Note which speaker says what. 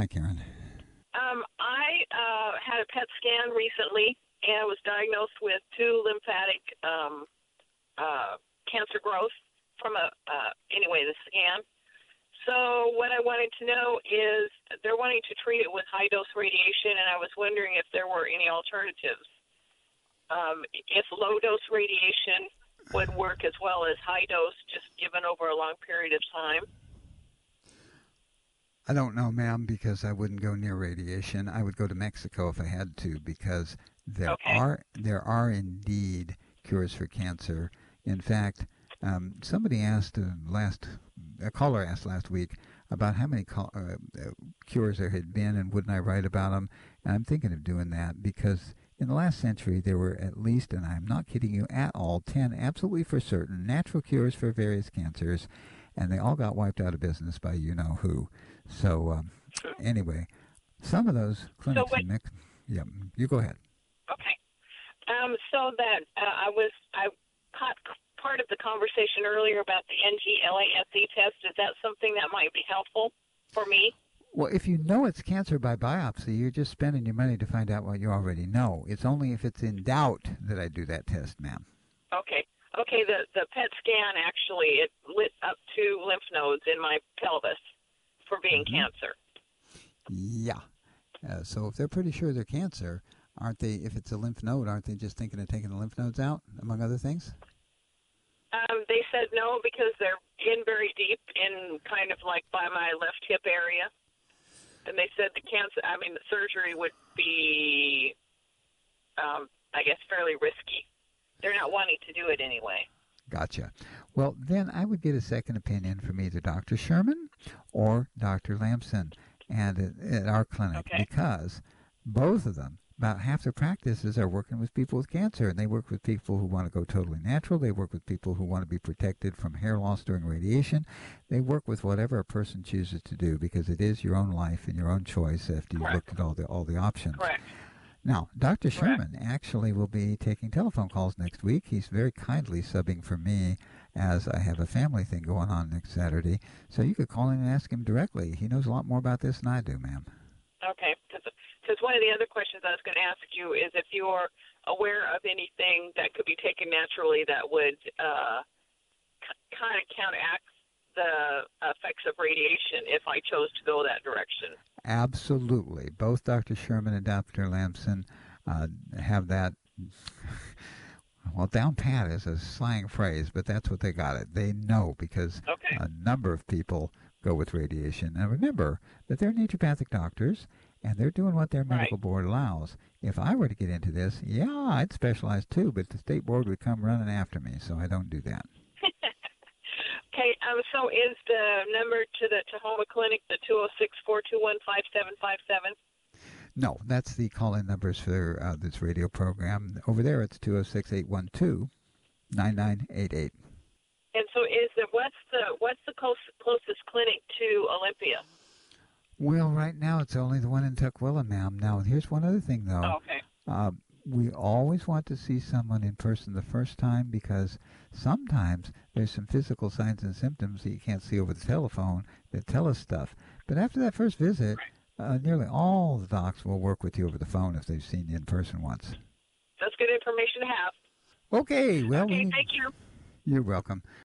Speaker 1: Hi, Karen.
Speaker 2: I had a PET scan recently and was diagnosed with two lymphatic cancer growth from the scan. So what I wanted to know is they're wanting to treat it with high dose radiation, and I was wondering if there were any alternatives. If low dose radiation would work as well as high dose, just given over a long period of time.
Speaker 1: I don't know, ma'am, because I wouldn't go near radiation. I would go to Mexico if I had to, because
Speaker 2: Okay.
Speaker 1: there are indeed cures for cancer. In fact, somebody asked a caller asked last week about how many cures there had been, and wouldn't I write about them? And I'm thinking of doing that because in the last century there were at least, and I'm not kidding you at all, 10 absolutely for certain natural cures for various cancers, and they all got wiped out of business by you know who. So anyway, some of those
Speaker 2: So
Speaker 1: clinics
Speaker 2: what?
Speaker 1: in yeah, you go ahead.
Speaker 2: Okay. So that I caught part of the conversation earlier about the NGLASE test. Is that something that might be helpful for me?
Speaker 1: Well, if you know it's cancer by biopsy, you're just spending your money to find out what you already know. It's only if it's in doubt that I do that test, ma'am.
Speaker 2: Okay. Okay. The PET scan actually it lit up two lymph nodes in my pelvis for being
Speaker 1: Hmm.
Speaker 2: cancer.
Speaker 1: Yeah. So if they're pretty sure they're cancer, aren't they? If it's a lymph node, aren't they just thinking of taking the lymph nodes out, among other things?
Speaker 2: They said no because they're in very deep in kind of like by my left hip area. And they said the surgery would be, I guess, fairly risky. They're not wanting to do it anyway.
Speaker 1: Gotcha. Well, then I would get a second opinion from either Dr. Sherman or Dr. Lamson and at our clinic,
Speaker 2: Okay.
Speaker 1: because both of them, about half their practices are working with people with cancer, and they work with people who want to go totally natural. They work with people who want to be protected from hair loss during radiation. They work with whatever a person chooses to do, because it is your own life and your own choice after you've
Speaker 2: Correct.
Speaker 1: looked at all the options.
Speaker 2: Correct.
Speaker 1: Now, Dr.
Speaker 2: Correct.
Speaker 1: Sherman actually will be taking telephone calls next week. He's very kindly subbing for me as I have a family thing going on next Saturday. So you could call in and ask him directly. He knows a lot more about this than I do, ma'am.
Speaker 2: Okay. Because one of the other questions I was going to ask you is if you're aware of anything that could be taken naturally that would kind of counteract the effects of radiation if I chose to go that direction.
Speaker 1: Absolutely. Both Dr. Sherman and Dr. Lamson have that, well, down pat is a slang phrase, but that's what they got it. They know because
Speaker 2: Okay.
Speaker 1: a number of people go with radiation. And remember that they're naturopathic doctors and they're doing what their
Speaker 2: Right.
Speaker 1: medical board allows. If I were to get into this, yeah, I'd specialize too, but the state board would come running after me, so I don't do that.
Speaker 2: Okay, so is the number to the Tahoma Clinic the 206-421-5757?
Speaker 1: No, that's the call-in numbers for this radio program. Over there, it's 206-812-9988.
Speaker 2: And so what's the closest clinic to Olympia?
Speaker 1: Well, right now it's only the one in Tukwila, ma'am. Now, here's one other thing, though.
Speaker 2: Oh, okay.
Speaker 1: We always want to see someone in person the first time because sometimes there's some physical signs and symptoms that you can't see over the telephone that tell us stuff. But after that first visit, nearly all the docs will work with you over the phone if they've seen you in person once.
Speaker 2: That's good information to have.
Speaker 1: Okay, well,
Speaker 2: Okay, thank you.
Speaker 1: you're welcome.